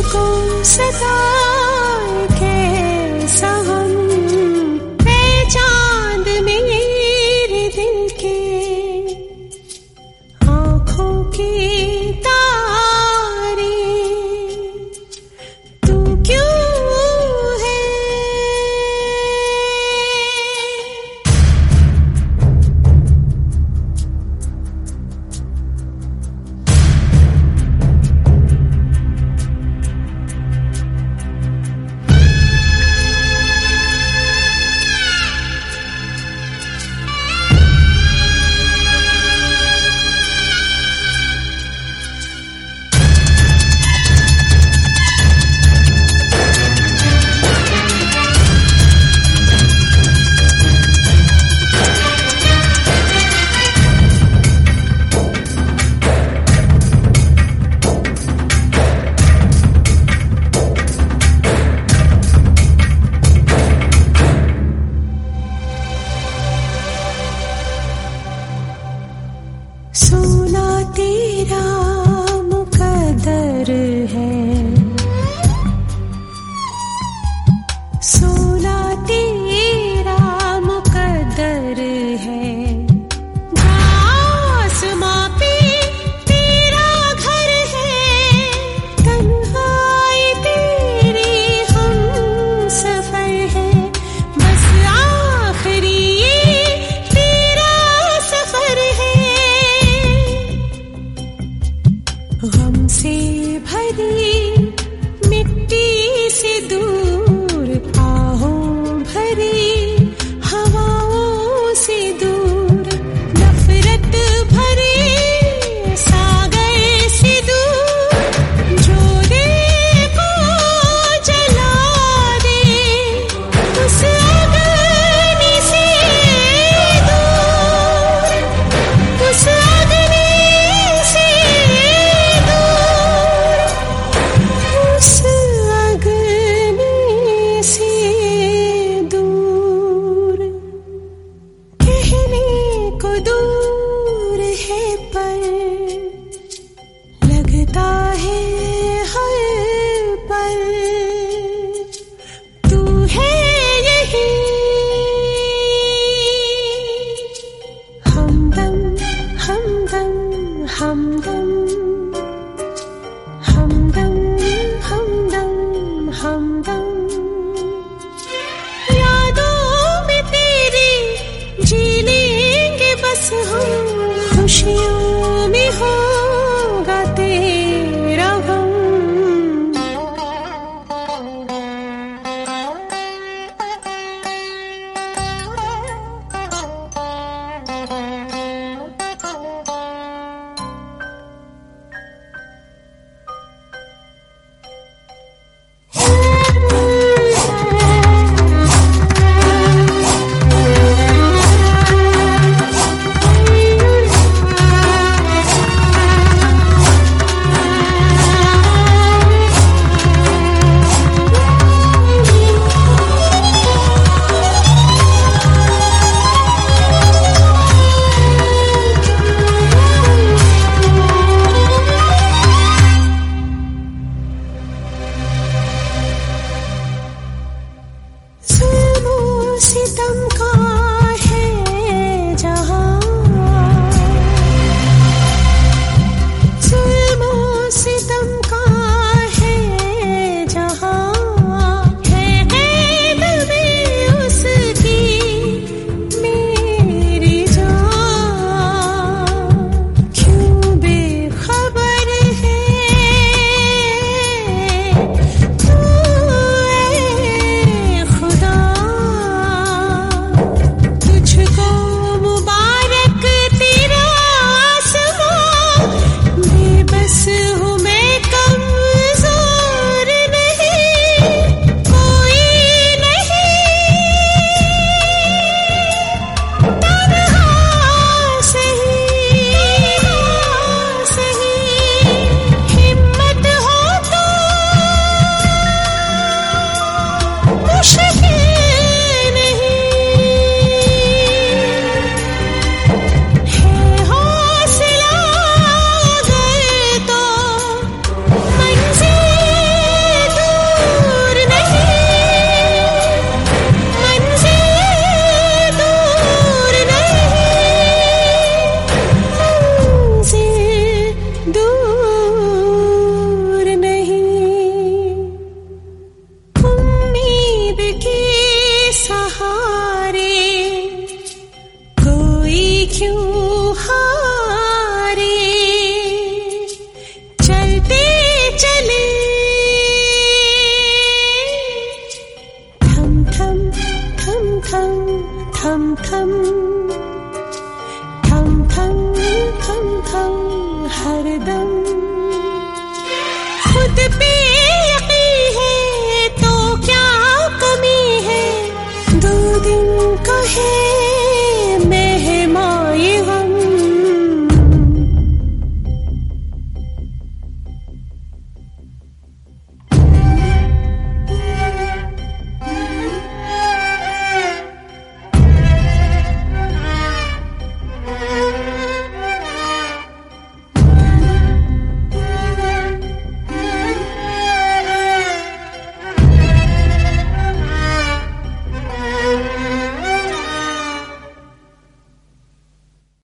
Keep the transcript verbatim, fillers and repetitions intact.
मुझको सताए कैसा गम है चांद मेरे दिल के आँखों की तारे तू क्यों है। सोना तेरा मुकद्दर है, सोना तेरा मुकद्दर है, आसमां पे तेरा घर है, तन्हाई तेरी हम सफर है, बस आखिरी ये तेरा सफर है। गम से भरी मिट्टी से दूर आहों भरी हवाओं से दूर नफरत भरे सागर से दूर जो दिल को जला दे उस अग्नि से दूर, उस अग्नि से उस अग्नि से दूर। कहने को दूर है पर लगता है हर पल तू है यही। हमदम हमदम हमदम हमदम हमदम हमदम यादों में तेरी जी लेंगे बस हम, खुशियों में होगा तेरा गम। हरदम